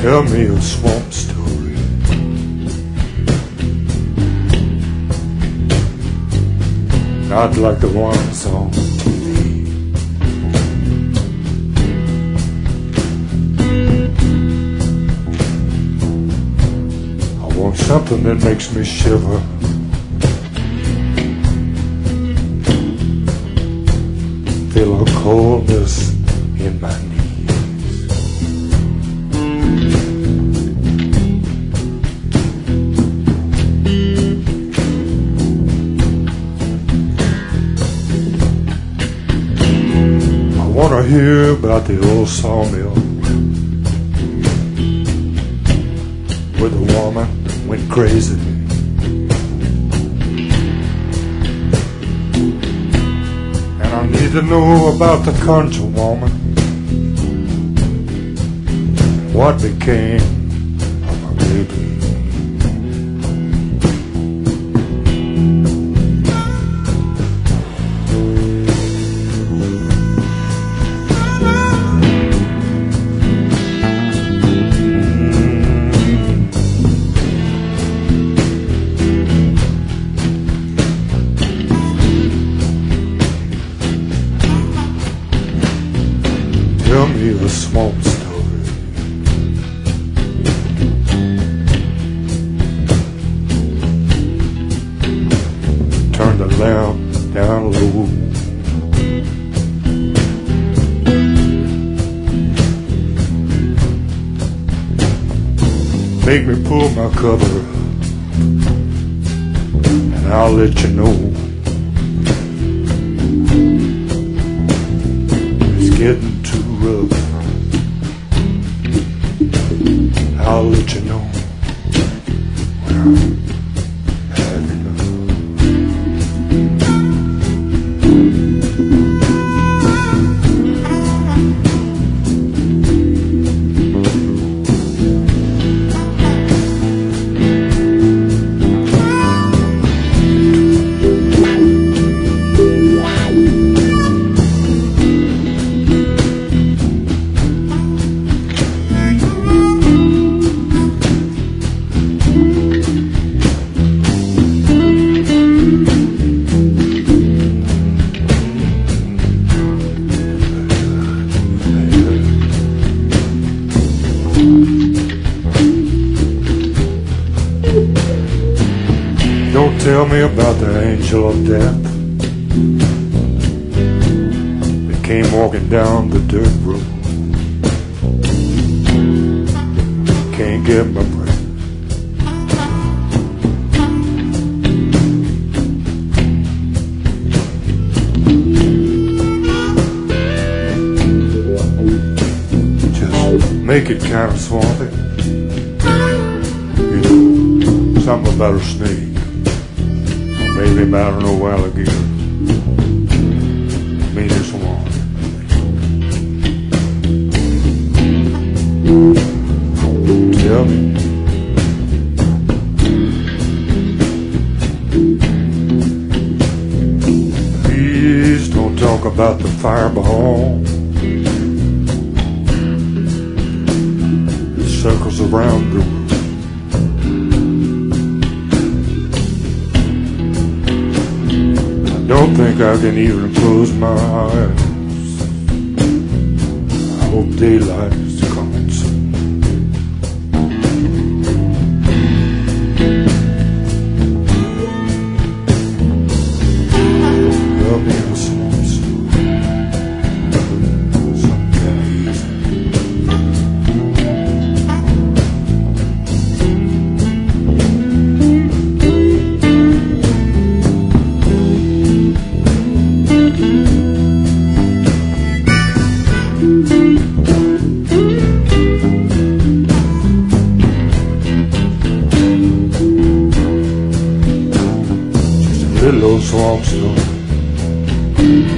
Tell me a swamp story. Not like the ones on TV. I want something that makes me shiver. Feel a coldness in my knees. I wanna hear about the old sawmill where the woman went crazy. And I need to know about the country woman. What became of my baby? Tell me a swamp story. Turn the lamp down low. Make me pull my cover up, and I'll let you know. It's getting too rough. I'll let you know when I've had enough. Don't tell me about the angel of death that came walking down the dirt road. Can't get my breath. Just make it kind of swampy. You know, something about a snake. Maybe about an old alligator. Me this one. Tell me. Please don't talk about the fireball. It circles around the room. Don't think I can even close my eyes. I hope daylight is coming soon. Tell me a swamp story, something easy. Little old swamp story.